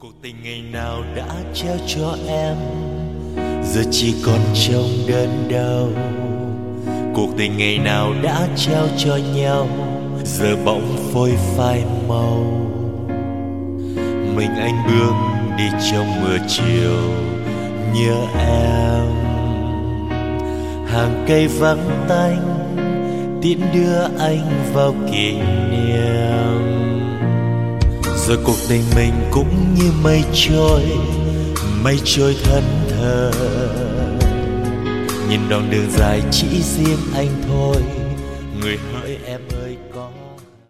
Cuộc tình ngày nào đã trao cho em, giờ chỉ còn trong đơn đau. Cuộc tình ngày nào đã trao cho nhau, giờ bỗng phôi phai màu. Mình anh bước đi trong mưa chiều, nhớ em. Hàng cây vắng tanh tiễn đưa anh vào kỷ niệm. Rồi cuộc tình mình cũng như mây trôi thẫn thờ. Nhìn đoạn đường dài chỉ riêng anh thôi, người hỡi